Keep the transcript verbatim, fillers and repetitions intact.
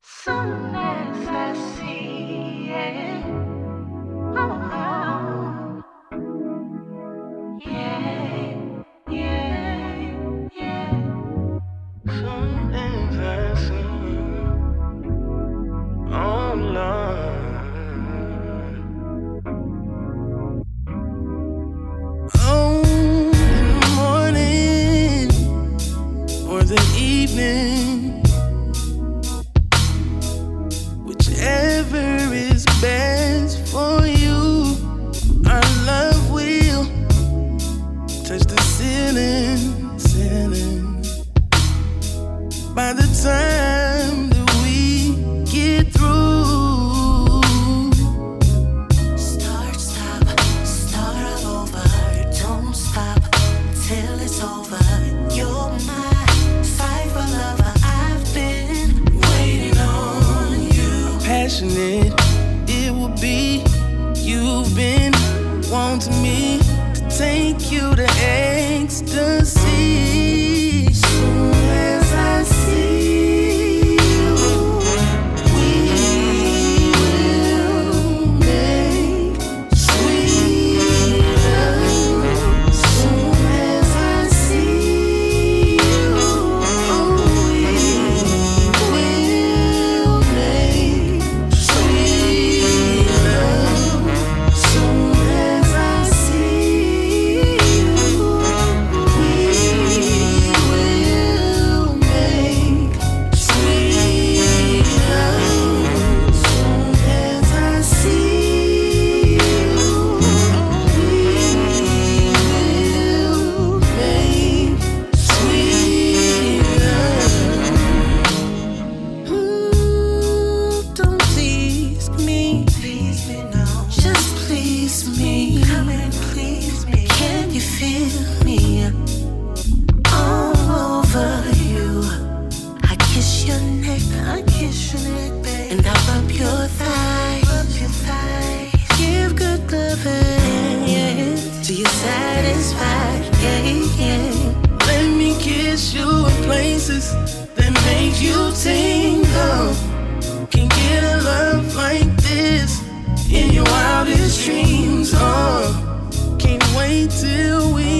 Soon as I see it, oh, yeah, yeah, yeah. Soon as I see it, oh Lord. Oh, in the morning or the evening, whichever is best for you, our love will touch the ceiling, ceiling. By the time that we get through, start, stop, start all over. Don't stop till it's over. You're my cypher lover. I've been waiting on you. Passionate, it will be. You've been wanting me to take you to ecstasy. Soon as I see you, we will make sweet love. Soon as I see you, we will make sweet love. Soon as I see you, we will make sweet love. Soon as I see you, we will make sweet love. Ooh, don't tease me, please me now. Just please me, come and please me. Can you feel me all over you? I kiss your neck, I kiss your neck, babe, and I rub your thigh, rub your thigh. Give good loving, yeah, till you're satisfied, yeah, yeah. Let me kiss you in places that make you tingle. Can't get a love like this in your wildest dreams. Oh, can't wait till we